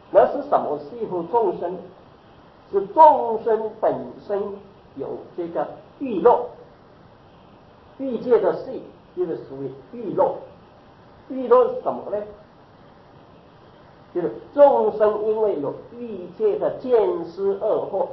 那是什么系乎众生？是众生本身有这个欲乐，欲界的系就是属于欲乐。欲乐是什么呢？就是众生因为有欲界的见思二惑，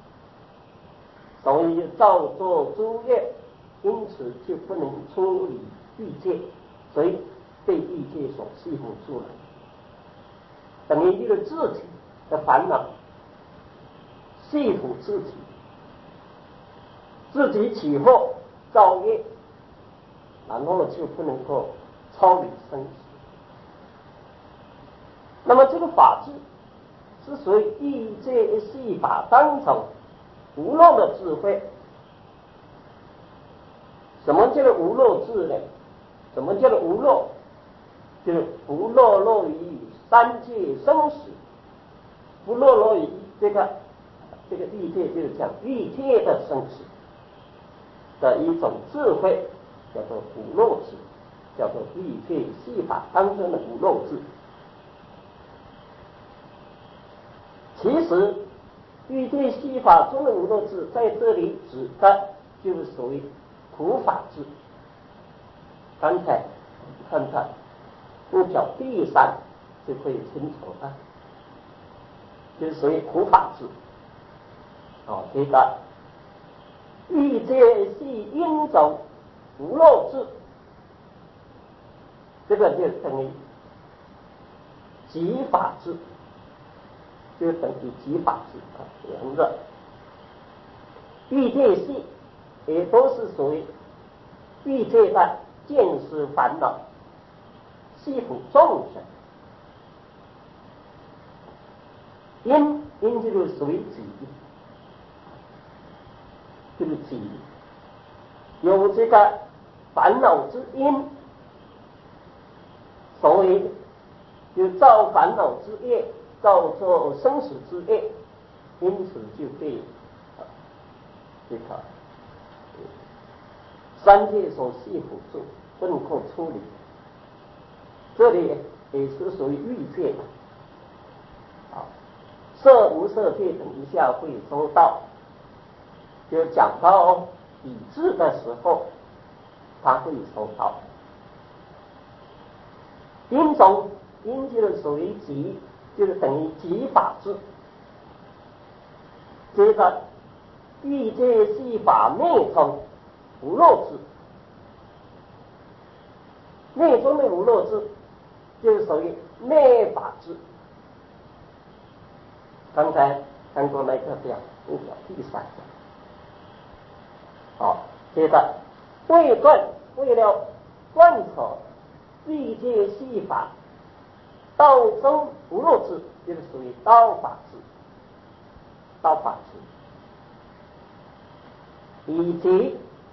所以造作诸业，因此就不能出离欲界，所以被欲界所系缚住了。等于一个自己的烦恼系缚自己，自己起惑造业，然后就不能够超离生死。那么这个法治是属于欲界系法当中无漏的智慧。什么叫做无漏智呢？什么叫做无漏？就是不落落于三界生死，不落落于这个欲界，就是讲欲界的生死的一种智慧，叫做无漏智，叫做欲界系法当中的无漏智。其实欲界系法中的无漏智在这里指的就是属于苦法智。刚才看看不脚第三就可以清楚了，就是属于苦法智。这个欲界系因种无漏智，这个就等于极法智，就等于极法智两个欲界系也都是属于欲界的见思烦恼系缚众生。因就是属于己，就是己有这个烦恼之因，所以就造烦恼之业，造作生死之业，因此就被这个三界所系缚住，不能够出离。这里也是属于欲界的。色无色界等一下会说到，就讲到理智的时候，他会说到因种，因就是属于极，就是等于极法智。接着欲界系法内中无漏智，内中的无漏智就是属于内法智。刚才看过那个表，不表第三个。接着为了贯彻欲界系法道中无漏智，就是属于道法智，道法智，以及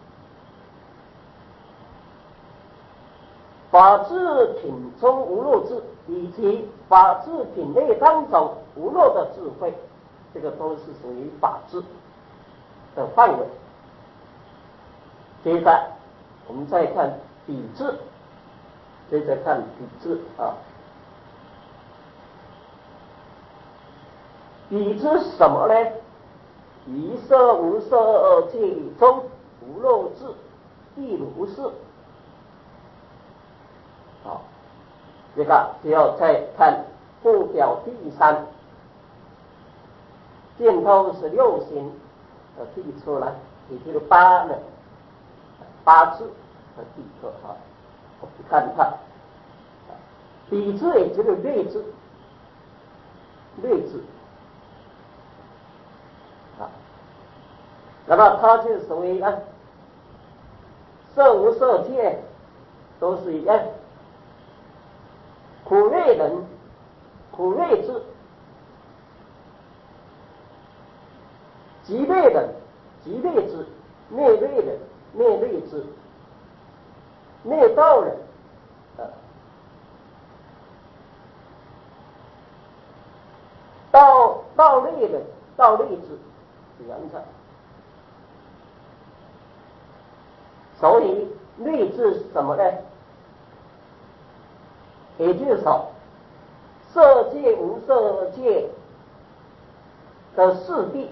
法制品中无漏智，以及法制品类当中无漏的智慧，这个都是属于法治的范围。接着我们再看比智，接着看比智比智什么呢？于色无色界中无漏智亦如是。这个就要再看附表第三，见透16行提出来，也就是8字的地课我们看看比智也就是略智，那么它就属于色无色界都是一样，苦略人苦略智，极略人极略智，灭略人灭略智，灭道人道略人道略智是两者。所以略智是什么呢？也就是说色界无色界的四谛，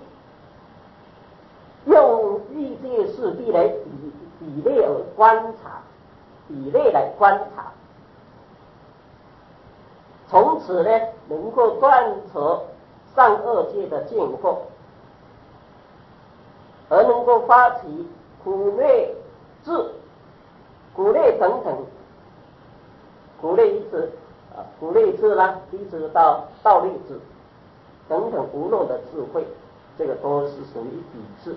用欲界四谛来比类而观察，比类来观察，从此呢能够断除上恶界的见惑，而能够发起苦乐智、苦乐等等，苦乐一直苦乐智啦，一直到道力智等等无漏的智慧，这个都是属于比智。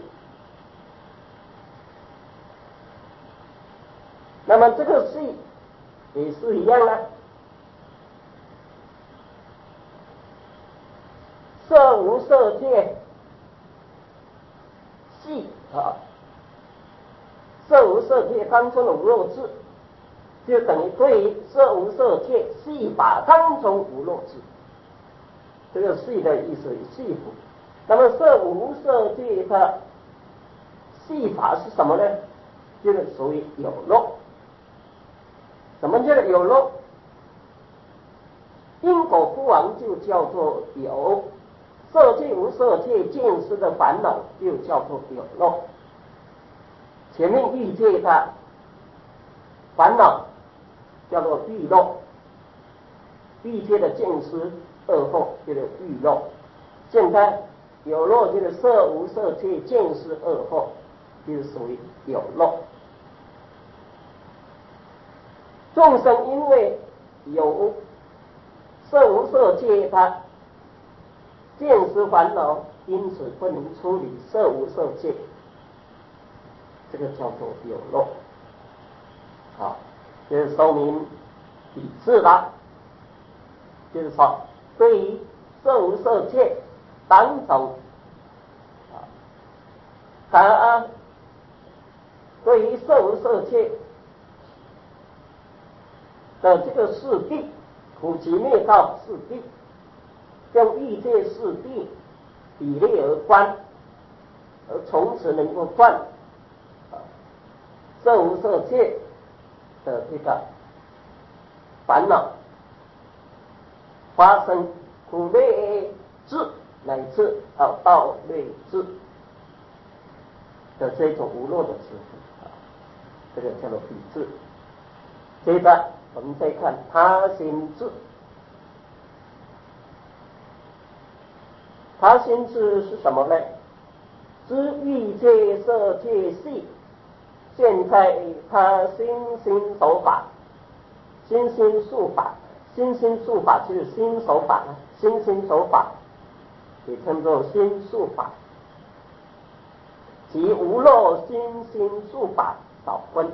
那么这个系也是一样啊，色无色界系色无色界当中的无漏智，就等于对于色无色界系法当中无漏智，这个系的意思系法。那么色无色界的系法是什么呢？就是属于有漏。什么叫做有漏？因果不亡就叫做有，色界无色界见识的烦恼就叫做有漏。前面欲界的烦恼叫做欲漏，欲界的见识恶惑叫做欲漏。现在有漏就是色无色界见识恶惑，就是属于有漏。众生因为有色无色界的见识烦恼，因此不能处理色无色界，这个叫做有漏。就是说明比智啦，就是说对于色无色界当中对于色无色界的这个四谛，苦集灭道四谛，用欲界四谛比类而观，而从此能够断色无色界的这个烦恼，发生苦乐智乃至道类智的这种无漏的智慧，这个叫做比智。接着我们再看他心智，他心智是什么呢？知欲界色界系，现在他心心手法，心心术法，心心术法就是心手法，心心手法也称作心术法，即无漏心心术法少分。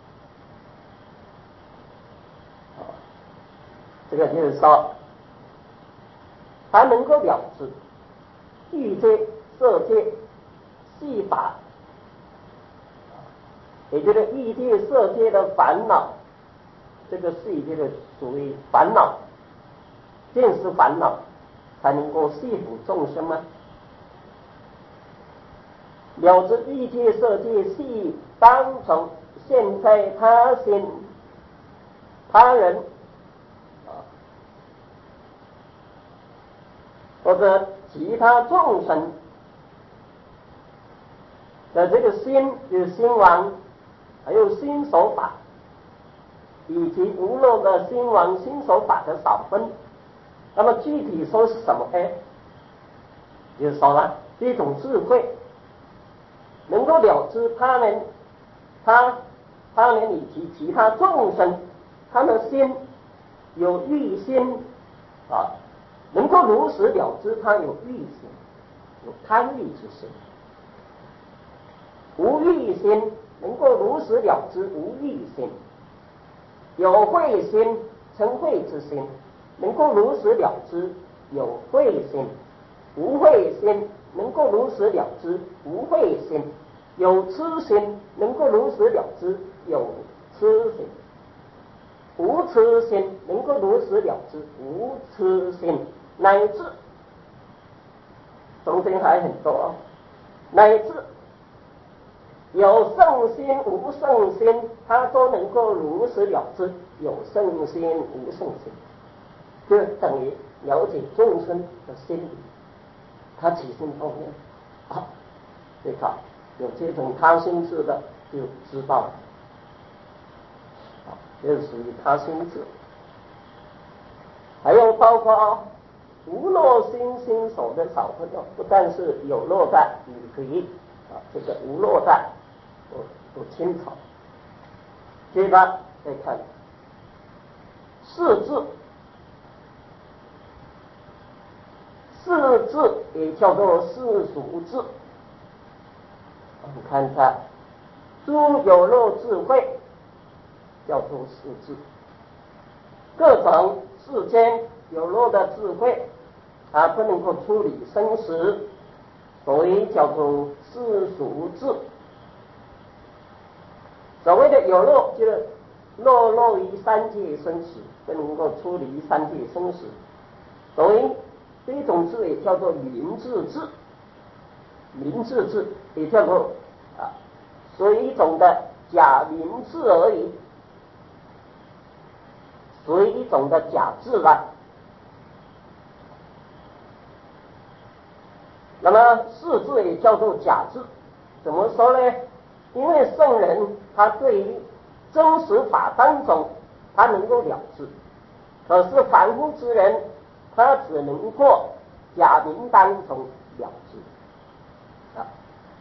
这个就是说，他能够了知欲界色界系法，也就是欲界色界的烦恼，这个系就是属于烦恼，见识烦恼，才能够系服众生吗？了知欲界色界系当中现在他心他人或者其他众生的这个心，就是心王，还有心手法，以及无漏的心王心手法的少分。那么具体说是什么呢？就是说了一种智慧，能够了知他们以及其他众生，他们心有欲心能够如实了知他有欲心，有贪欲之心；无欲心能够如实了知无欲心；有慧心嗔恚之心，能够如实了知有慧心；无慧心能够如实了知无慧心；有痴心能够如实了知有痴心；无痴心能够如实了知无痴心，乃至中间还很多乃至有圣心无圣心，他都能够如实了知有圣心无圣心，就就等于了解众生的心理，他起心动念啊，对吧？有这种他心智的就知道了，啊，这是属于他心智。还有包括无漏心心所的少分哦，不但是有漏的你可以啊，这个无漏的不清楚。接着再看四字，四字也叫做世俗字。我们看一下，诸有漏智慧叫做四字，各种世间有漏的智慧啊，不能够处理生死，所以叫做世俗智。所谓的有漏，就是漏于三界生死，不能够处理三界生死，所以这种智也叫做明智智。明智智也叫做啊，属于一种的假明智而已，属于一种的假智了。那么世智也叫做假智，怎么说呢？因为圣人他对于真实法当中他能够了知，可是凡夫之人他只能过假名当中了知啊，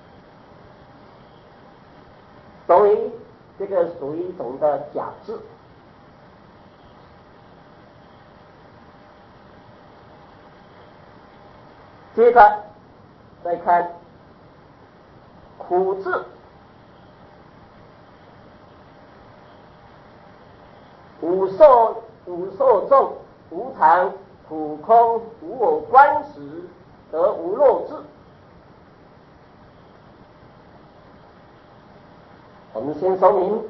所以这个属于一种的假智。接着再看苦字，无受众，无常，苦空，无我观时，得无漏智。我们先说明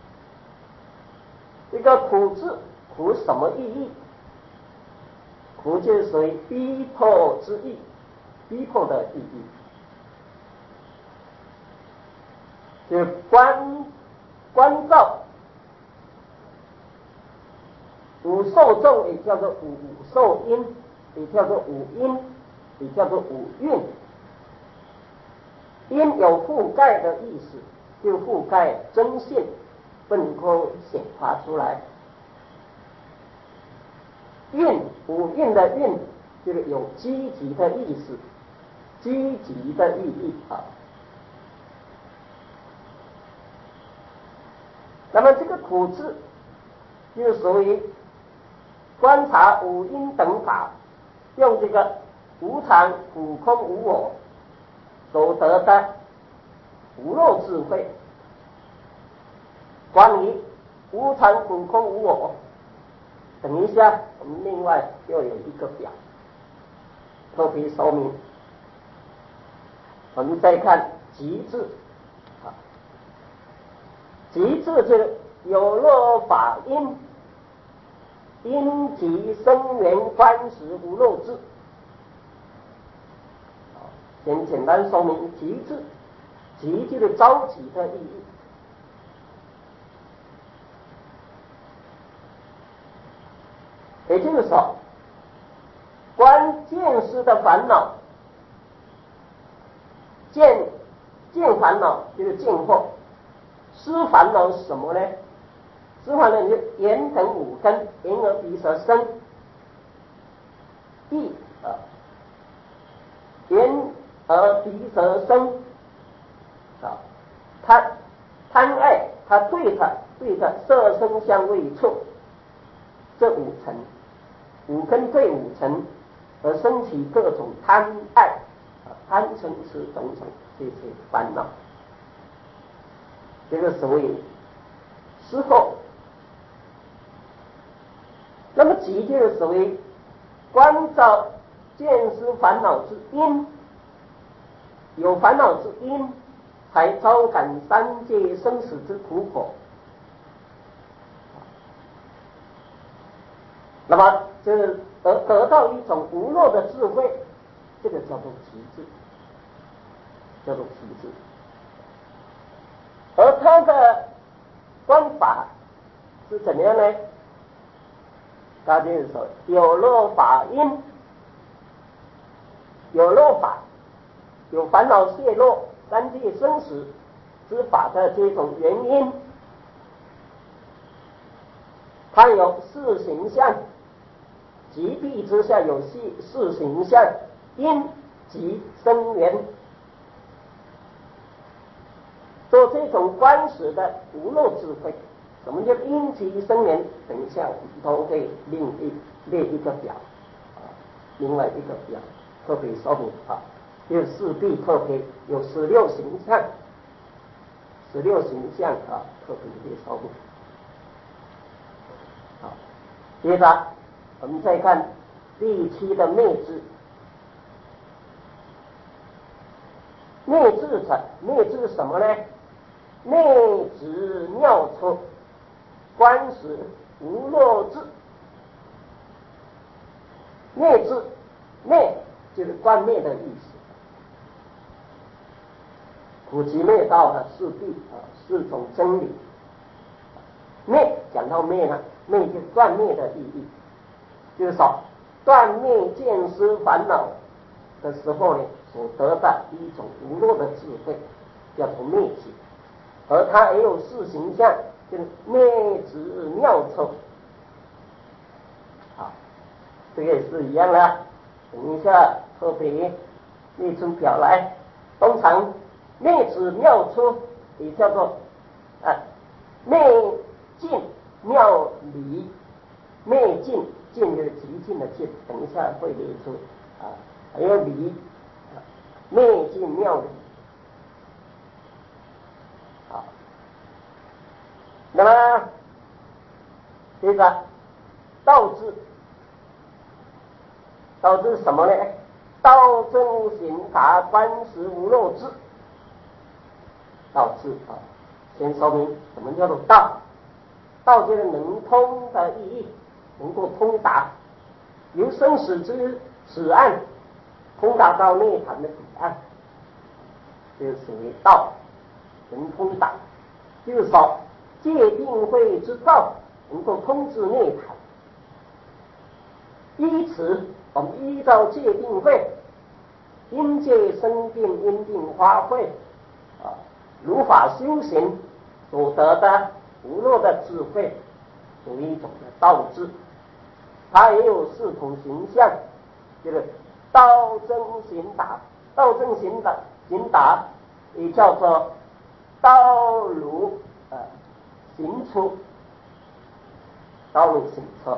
这个苦字，苦什么意义？苦就是属于逼迫之意，逼迫的意义，就是关照。五受众也叫做五受因，也叫做五因，也叫做五蕴。因有覆盖的意思，就覆盖真性，不能够显发出来。蕴，五蕴的蕴就是有积极的意思，积极的意义啊。那么这个苦字就属于观察五因等法，用这个无常、苦空、无我所得的无漏智慧。关于无常、苦空、无我，等一下我们另外又有一个表特别说明。我们再看极致啊，极致就是有漏法因，因即生缘观时无漏智。先简单说明极致，极就是着急的意义。也就是说，观见识的烦恼，见烦恼就是见惑，思烦恼是什么呢？思烦恼就眼等五根，眼耳鼻舌身意啊，眼耳鼻舌身啊，贪爱，他对着色声香味触这五层，五根对五层而升起各种贪爱贪嗔痴种种这些烦恼，这个所谓思惑。那么即就是所谓关照见识烦恼之因，有烦恼之因，才招感三界生死之苦果。那么就是得到一种无漏的智慧，这个叫做极致，叫做极致。而他的观法是怎么样呢？ 他就是说有漏法因，有漏法，有烦恼泄露三界生死之法的这种原因，它有四形象，即地之下有四形象，因即生缘，做这种观识的无漏智慧。什么叫因即生缘？等一下我们都会列一个表，另外一个表特别说明就是四谛特别有16形象，16形象特别列说明。好，接着我们再看第7的灭智。灭智什么呢？内执妙处，观识无漏智。灭智，灭就是观灭的意思。普及灭道的四谛四种真理。灭讲到灭呢，灭就是断灭的意义，就是说断灭见思烦恼的时候呢，所得的一种无漏的智慧，叫做灭智。而它也有四形象，就是灭执妙处。这个也是一样的。等一下特别列出表来。通常灭执妙处也叫做灭尽妙理，灭尽尽就是极尽的尽，等一下会列出还有理灭尽妙理。好，那么接着道智。道智什么呢？道正行达观识无漏智。道智先说明什么叫做道。道就是能通的意义，能够通达，由生死之此岸通达到涅槃的彼岸，这就属于道，能通达。就是说戒定慧之道能够通至涅槃。依此我们依照戒定慧，因戒生定，因定发慧如法修行所得的无漏的智慧，属于一种的道智。它也有4种形象，就是道真行达。道真行达也叫做道如行出，道如行出。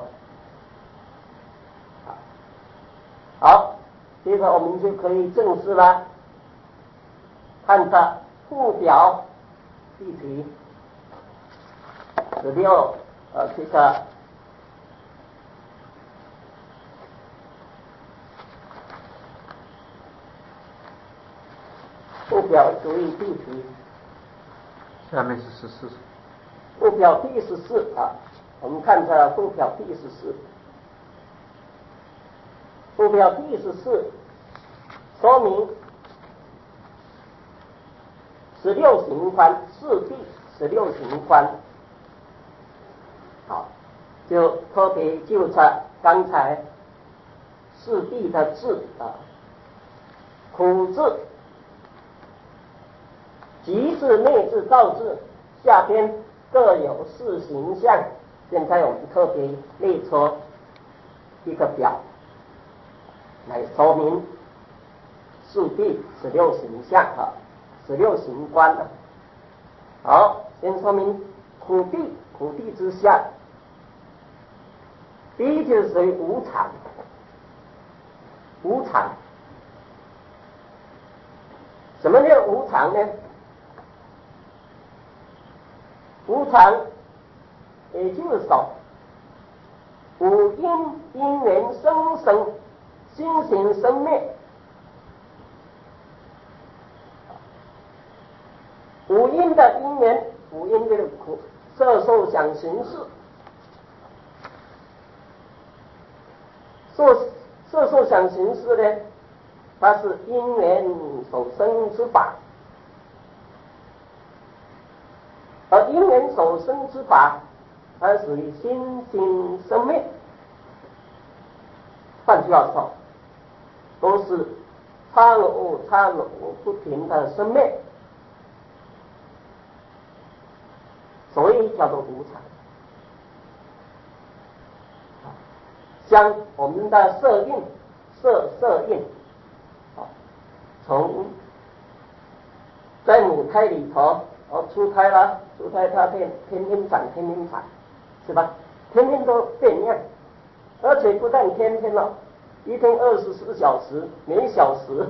好，接着我们就可以正式了，看着附表第题16这个附表注意第题， 下面是14。 附表第14我们看着附表第14。附表第14说明16行观，四谛16行观。好，就特别就着刚才四谛的智苦智、即智、灭智、道智，下边各有4形象。现在我们特别列出一个表来说明四谛16形象16行观好，先说明苦谛之下，第一就是属于无常。无常，什么叫无常呢？无常也就是说五因缘生生，心行生灭。五因的因缘，五因就是色受想行识。色受想行识呢，它是因缘所生之法，而因缘所生之法，它属于心行生灭。 换句话说，都是差落不停的生灭，所以叫做无常。像我们的色蕴，色蕴，从在母胎里头，出胎了，出胎它天天长，是吧？天天都变样，而且不但天天了，一天24小时，每小时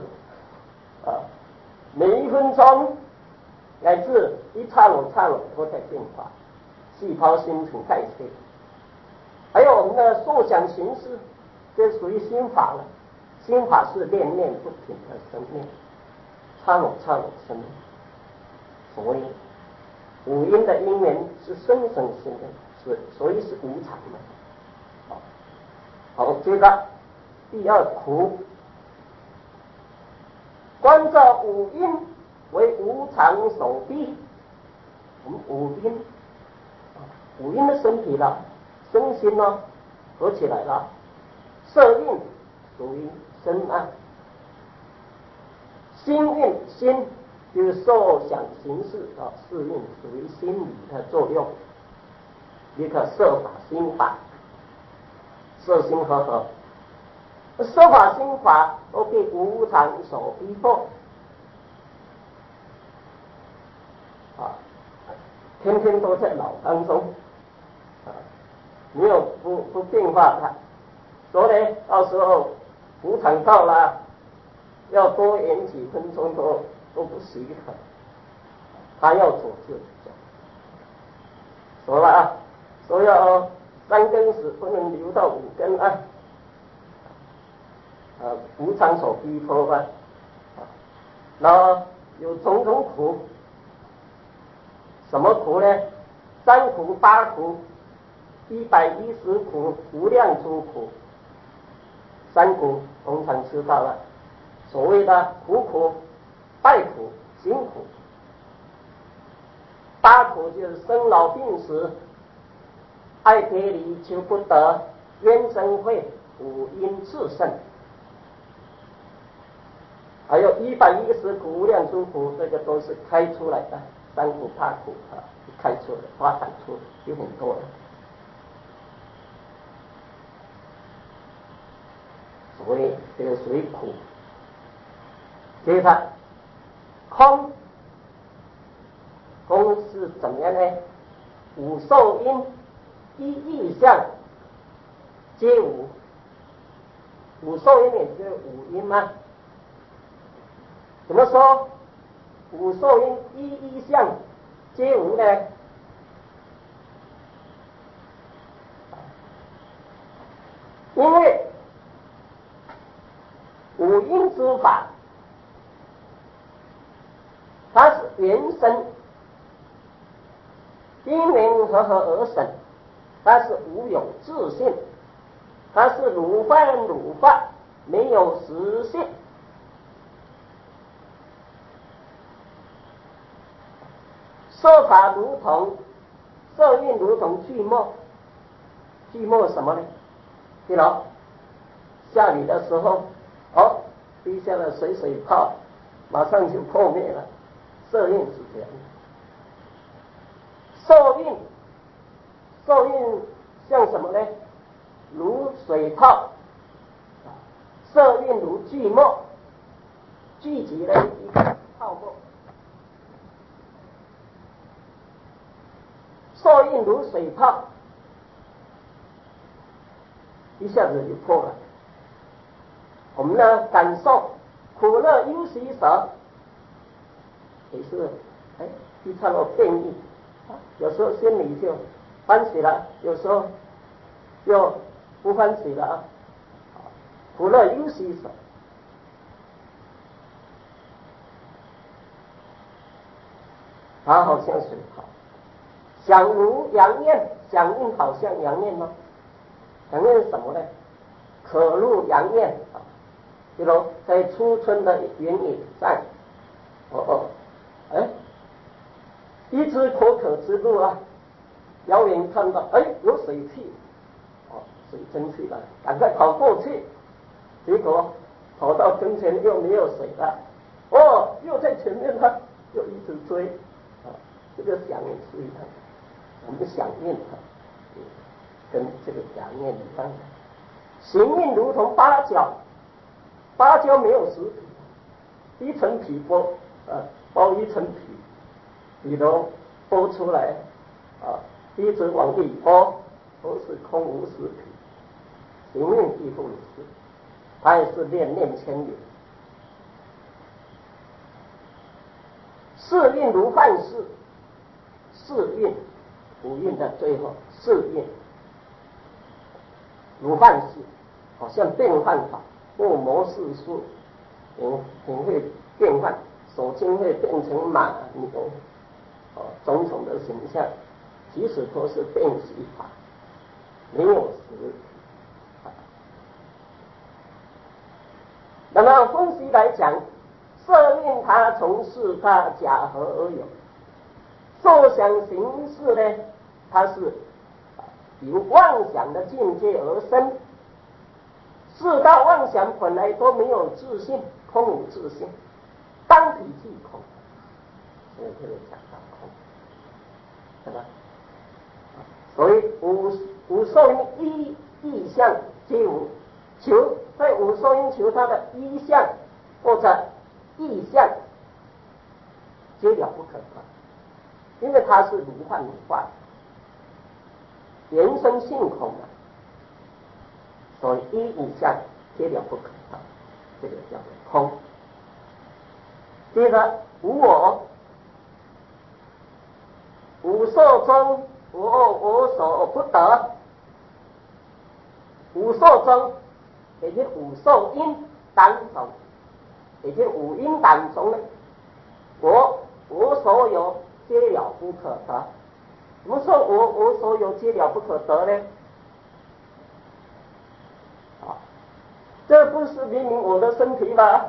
每一分钟，乃至一刹那都在变化，细胞、新陈代谢。还有我们的受想行识，这属于心法了。心法是念念不停的生命，刹那生命。所以五阴的因缘是生生性的，所以是无常的。好，接着第二苦，观照五阴为无常所逼。我们五阴的身体了，身心呢合起来了，色蕴属于身啊，心蕴心就是受想行识四蕴属于心理的作用，一个色法心法，色心合，色法心法都被无常所逼迫天天都在脑当中没有不变化它，所以呢，到时候无常到了，要多延几分钟都不许可，他要走就走。说了说要3根屎不能流到5根无常所逼迫吧。那有种种苦，什么苦呢？3苦、8苦、110苦、无量诸苦。3苦通常知道了，所谓的苦、败苦、行苦。8苦就是生老病死、爱别离、求不得、冤憎会、五阴炽盛。还有110苦、无量诸苦，这个都是开出来的，3苦、8苦开出来发展出有很多的。所以这个属于苦。接着空是怎么样呢？五受因一意象皆无，五受因也就是五因吗？怎么说五受因一意象皆无呢？因为五因之法它是原生，因缘和合而生，它是无有自性，它是如幻，没有实性。色法如同色蕴如同聚沫，聚沫什么呢？比如下雨的时候，滴下了水泡，马上就破灭了。色蕴是这样的。受蕴像什么呢？如水泡，色蕴如聚沫，聚集了一个泡沫。受蕴如水泡，一下子就破了。我们呢，感受苦乐忧喜舍，也是一刹那变异有时候心里就欢喜了，有时候又不欢喜了苦乐忧喜舍，它好像水泡。响如阳焰，响应好像阳焰吗？阳焰是什么呢？可入阳焰比如在初春的原野上，一只口渴之鹿遥远看到有水汽水蒸气了，赶快跑过去结果跑到跟前又没有水了，又在前面他又一直追，这个想念是一样的，我们想念它，跟这个想念一样的。行印如同芭蕉，芭蕉没有实体，一层皮包一层皮，里头剥出来一直往里剥，都是空无实体。行印几乎如是，它也是念念牵引。四蕴如幻视，四蕴五蕴的最后四蕴如幻视，好像变幻法，目魔世数，你会变幻，手心会变成马牛，种种的形象，其实都是变习法，没有实体。那么分析来讲，色蕴它从事它假合而有，受想行识呢，它是由妄想的境界而生。四大妄想本来都没有自性，空无自性，当体即空，所以这个讲到空，对吧？所以五受因意象皆无，求在五受因求它的一相或者意象皆了不可得，因为它是如幻如化，原生性空的，所以一意象皆了不可得，这个叫做空。接着无我，五受中我所不得，五受中也就是五受因当中，也就是五因当中呢，我所有皆了不可得。怎么说我所有皆了不可得呢？这不是明明我的身体吗？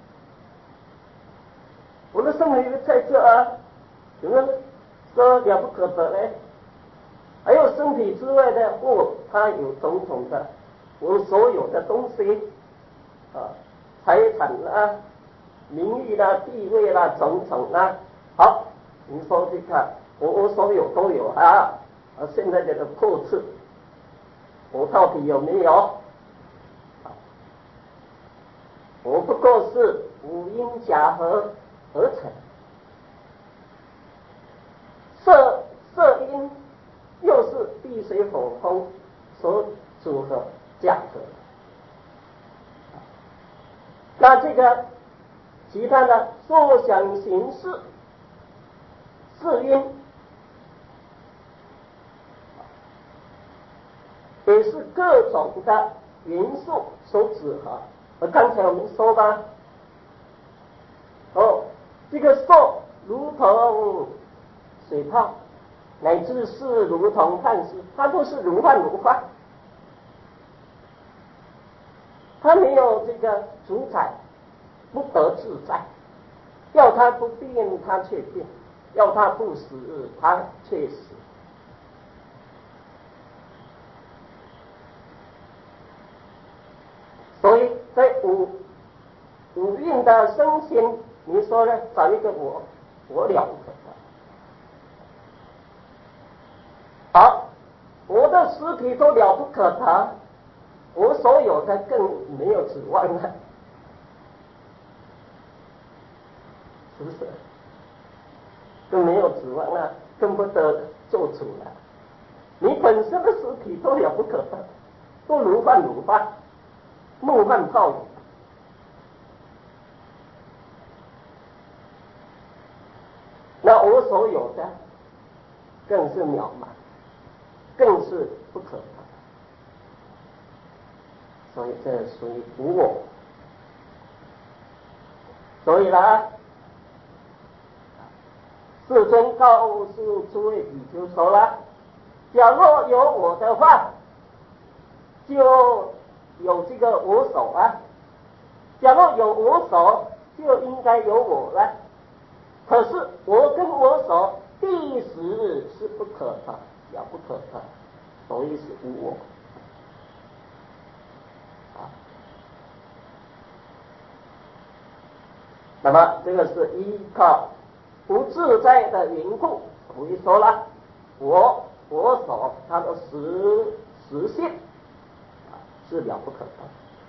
我的身体在这怎么说了不可得呢？还有身体之外的它有种种的我所有的东西财产名誉地位种种好，你说这个我所有都有现在这个破次我到底有没有？我不过是五阴假合而成，色阴又是地水火风所组合假合。那这个其他的受想行识四阴也是各种的元素所组合。而刚才我们说吧，这个受如同水泡，乃至是如同幻视，它都是如幻如化，它没有这个主宰，不得自在，要它不变它却变，要它不死它却死。所以在五蕴的身心，你说呢？找一个我了不可得。好，我的实体都了不可得，我所有的更没有指望了，是不是？更没有指望了，更不得做主了。你本身的实体都了不可得，都如幻如化，梦幻泡影。那我所有的更是渺茫，更是不可得，所以这属于无我。所以呢，世尊告诉诸位比丘说了，假若有我的话，就有这个我手假若有我手，就应该有我了。可是我跟我手第时是不可得，了不可得，所以是无我那么这个是依靠不自在的缘故，我一说了，我所它的实性是了不可得。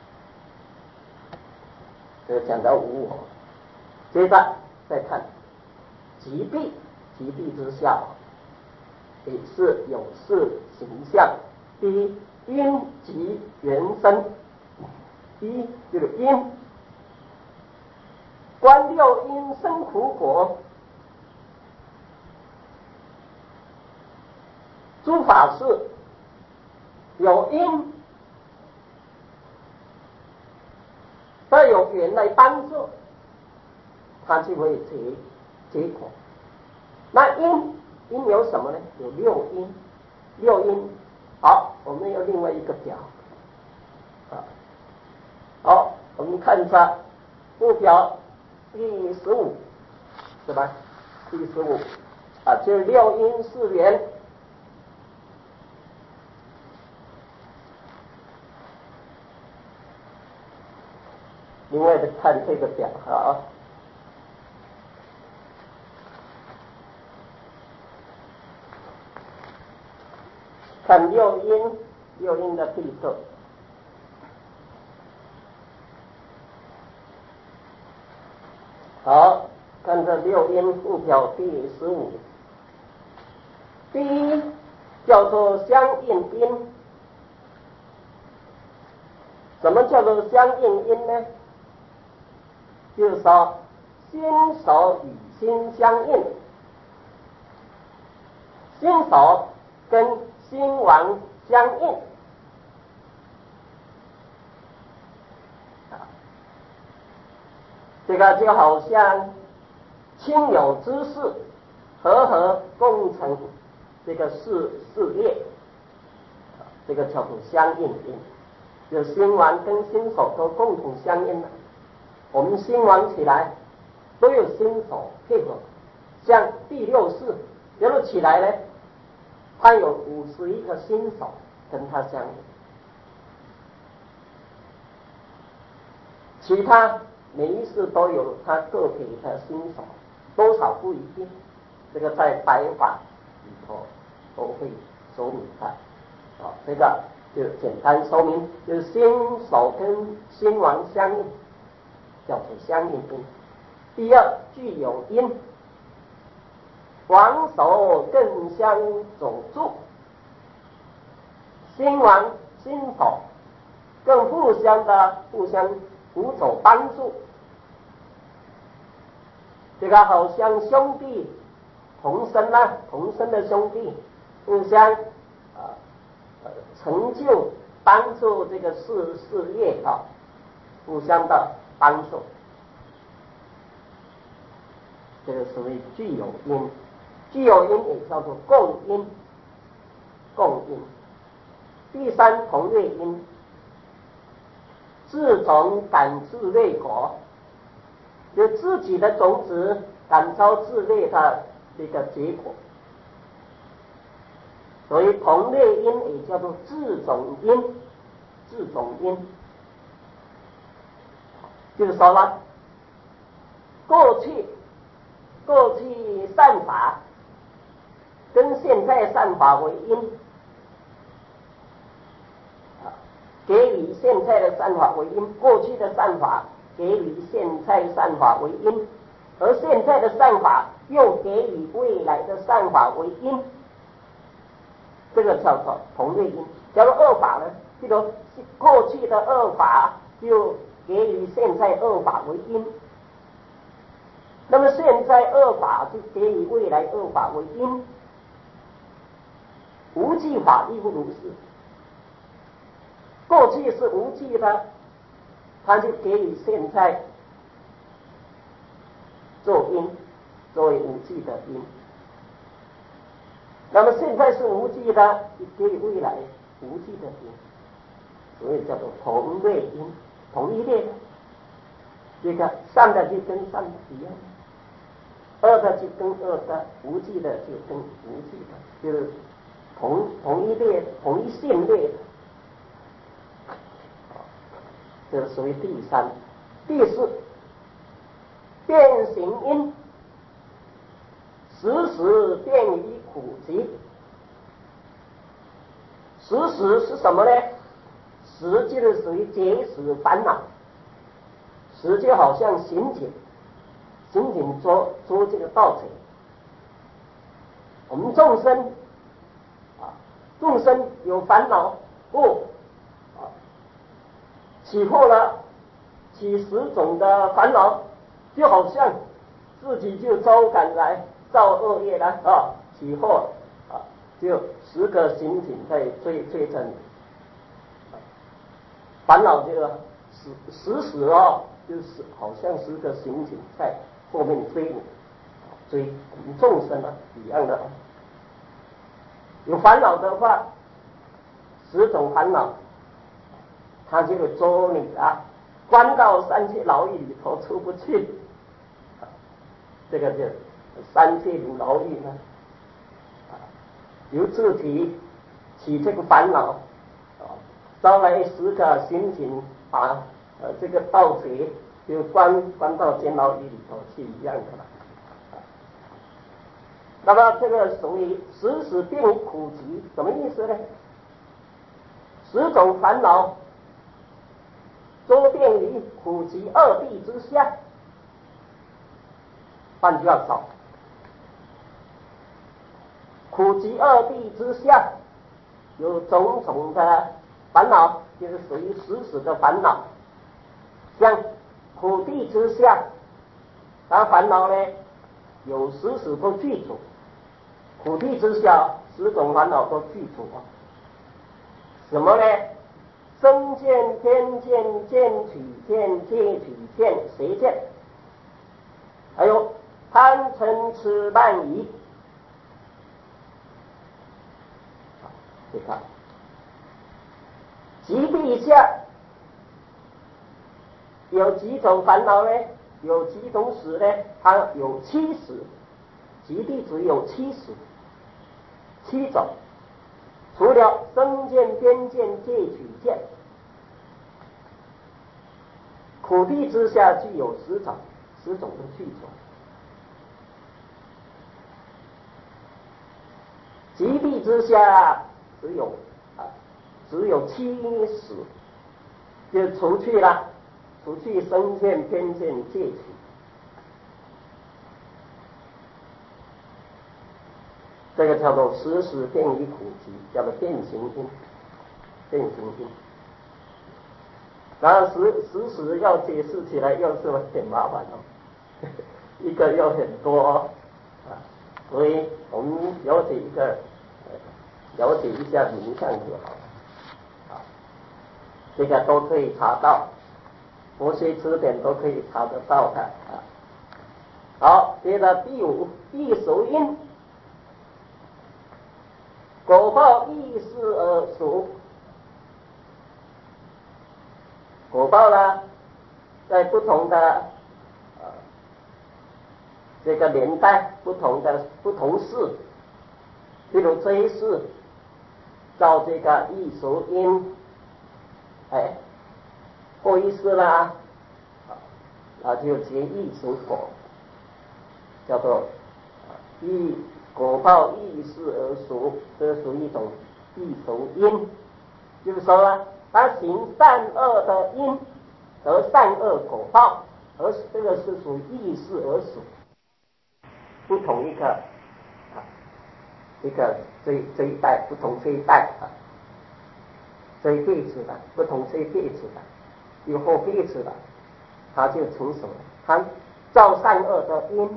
这个讲到无我，接着再看极地之下也是有事形象。第一，因即原生，一就是因，观六因生苦果，诸法是有因再有缘来帮助，它就会结果。那因有什么呢？有六因。好，我们有另外一个表好，我们看一下目标第15，是吧？第15就是六因四缘。另外的看这个表看六因的对策。好，看这六因目标第15。第一叫做相应因。什么叫做相应因呢？就是说心手与心相应，心手跟心王相应。这个就好像亲友之事和共成这个事业，这个叫做相应因。就心王跟心手都共同相应了，我们心王起来都有心手配合，像第六世然后起来呢，它有51个心手跟它相应，其他每一世都有它个别的心手，多少不一定，这个在白法里头都会说明它这个就简单说明，就是心手跟心王相应，叫做相应因。第二，具有因，王手更相走助，心王心手更互相辅佐帮助。这个好像兄弟同生的兄弟互相成就帮助这个事业互相的帮助，这个属于具有因。具有因也叫做共因。第三，同类因，自种感自类果，就自己的种子感召自类的这个结果，所以同类因也叫做自种因。就是说了，过去善法跟现在善法为因，给予现在的善法为因，过去的善法给予现在善法为因，而现在的善法又给予未来的善法为因，这个叫做同类因。假如恶法呢，比如过去的恶法就给予现在恶法为因，那么现在恶法就给予未来恶法为因。无记法亦不如是，过去是无记的，它就给予现在做因，作为无记的因。那么现在是无记的，就给予未来无记的因，所以叫做同类因，同一类的。这个善的就跟善的一样，恶的就跟恶的，无记的就跟无记的，就是同一类同一性类的。这是属于第三。第四， 变形因，时时变于苦集。时时是什么呢？时就是属于结使烦恼，时就好像刑警，刑警捉这个盗贼。我们众生众生有烦恼起祸了，起10种的烦恼，就好像自己就招感来造恶业了起祸就10个刑警在追着你，烦恼这个时就是好像10个刑警在后面追你，追我们众生一样的。有烦恼的话，10种烦恼，他就捉你关到3界牢狱里头出不去，这个就3界牢狱呢，由自己起这个烦恼招来10个刑警把这个盗贼就关到监牢狱里头去一样的了。那么这个属于时时变于苦集，什么意思呢？10种烦恼周遍于苦集2地之下。换句话说，苦集2地之下有种种的烦恼，就是属于时时的烦恼。像苦地之下，它烦恼呢有时时都具足。苦地之下10种烦恼都具足什么呢？身见、天见、见取见、戒取见、邪见，还有贪嗔痴慢疑。你看，极地下有几种烦恼呢？有几种识呢？它有7识，极地只有7种，除了身见、边见、戒取见，苦地之下具有10种的具足。极地之下只有7识，就除去身见、边见、戒取。这个叫做时时变于苦集，叫做变形因。然后时时要解释起来又是很麻烦一个又很多所以我们了解一下名相就好了这个都可以查到，佛学词典都可以查得到的好，接着第5，异熟因，果报异事而熟。果报呢，在不同的这个年代，不同事，譬如这一世造这个异熟因，过一世啦，就结异熟果，叫做果报异事而熟，这属于一种异熟因。就是说他行善恶的因得善恶果报，而这个是属于异事而熟，不同一个这一代不同这一代这一辈子的不同这一辈子的有后辈子的，他就成熟了，他造善恶的因，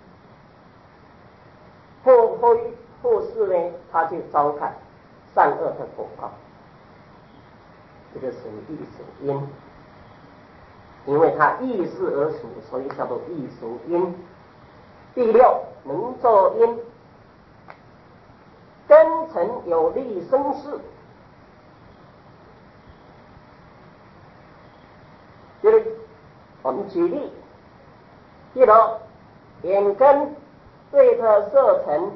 后世呢他就招感善恶的果报，这个属于异熟因。因为它异事而熟，所以叫做异熟因。第6，能作因，根尘有力生事。就是我们举例，比如眼根对着色尘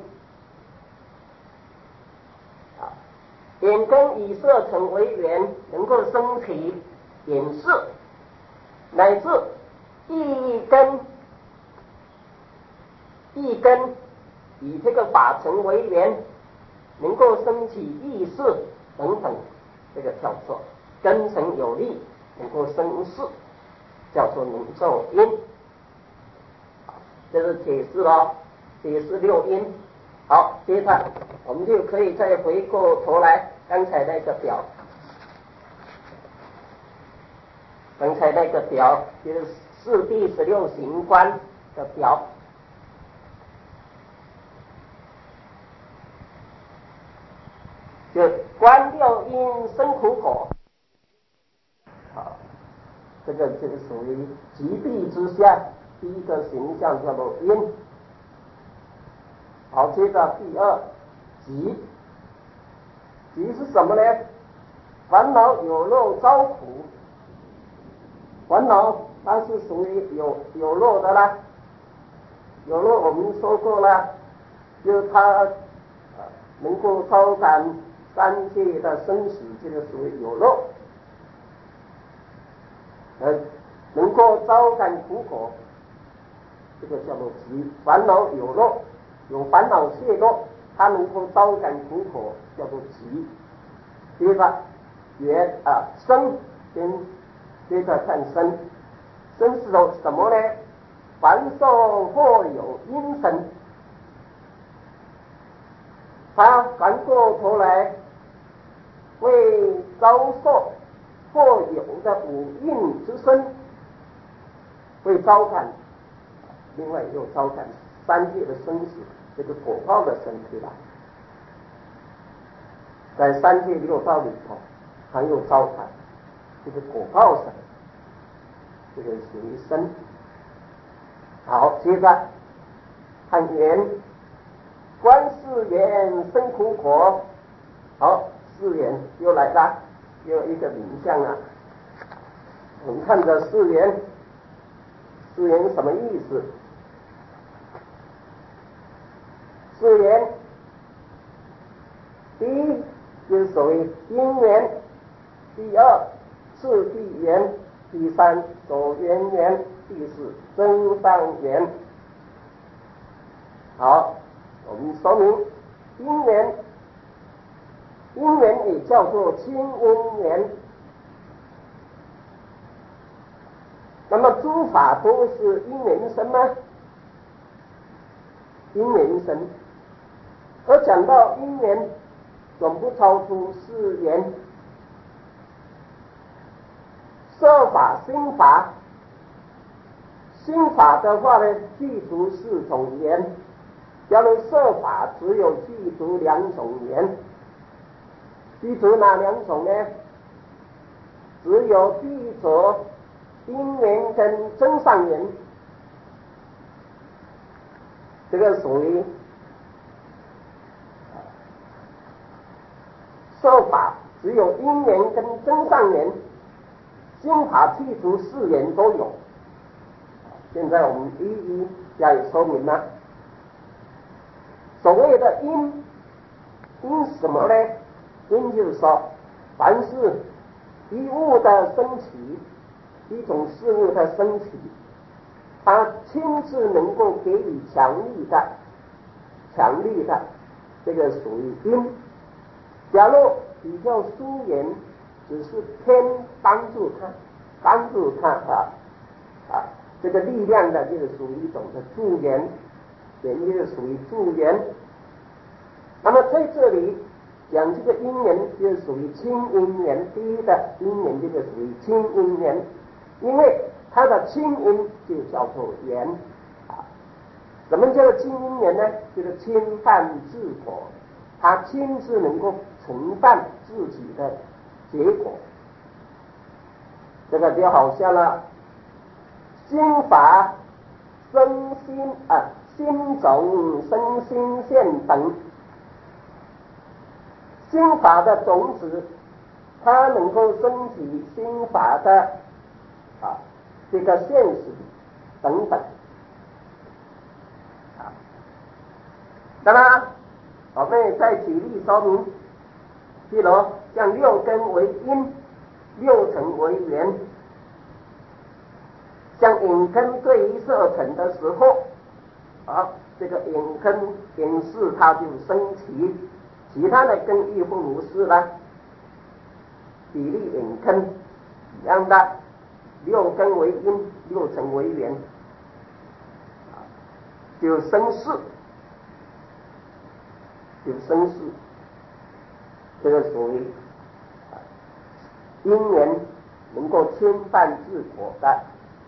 眼根以色尘为缘，能够生起眼识，乃至意根一根以这个法尘为缘，能够升起意识等等，这个叫做根尘有力，能够生事，叫做能受因。这是解释了，解释六因。好，接着我们就可以再回过头来刚才那个表，就是四谛16行观的表。就观六因生苦果，好，这个属于极地之下第一个形象叫做因。好，接着第二集，集是什么呢？烦恼有漏遭苦，烦恼它是属于有漏的啦，有漏我们说过了，就是它能够招感三界的生死，这个属于有漏，能够招感苦果，这个叫做集。烦恼有漏，有烦恼懈惰，它能够招感苦果，叫做集。接着生，接着看生，生是什么呢？凡受或有因生，他反过头来为遭受或有的五蕴之身，会招感，另外又招感三界的生死，这个果报的身体来，在三界六道里头还有招感这个果报身，这个属于生。好，接着看缘，观四缘生苦果。好，四缘又来了，又一个名相了。我们看着四缘，四缘什么意思？四缘，第一就是所谓因缘，第二次第缘，第三所缘缘，第四增上缘。好，我们说明因缘，因缘也叫做亲因缘。那么诸法都是因缘生吗？因缘生。而讲到因缘，总不超出四缘：色法、心法。心法的话呢，具足四种缘。假如色法只有具足两种缘，具足哪两种呢？只有具足因缘跟增上缘，这个属于色法只有因缘跟增上缘，心法具足四缘都有。现在我们一一加以说明了。所谓的因，因什么呢？因就是说，凡是一物的升起，一种事物的升起，它亲自能够给予强力的，这个属于因。假如比较疏远，只是偏帮助他这个力量的，就是属于一种的助缘，缘就是属于助缘。那么在这里讲这个因缘，就是属于亲因缘。第一的因缘，这个属于亲因缘，因为它的亲因就叫做缘。什么叫做亲因缘呢？就是亲犯自果，他亲自能够承担自己的结果。这个就好像了，心法生心种生心现等。心法的种子，它能够升起心法的这个现实等等。那么我们再举例说明，譬如像六根为因，六尘为缘。像眼根对于色尘的时候， 这个寅庚寅巳它就生齐，其他的跟一夫如是呢，比例寅庚一样的，六根为阴，六尘为元，就生巳，就生巳，这个属于因缘能够牵绊治果的。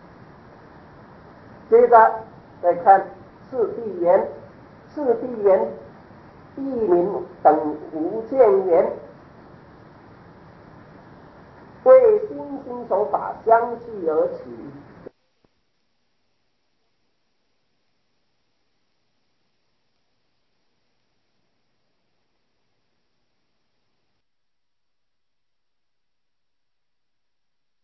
接着再看次第缘，次第缘地名等无间缘，为心心手法相继而起，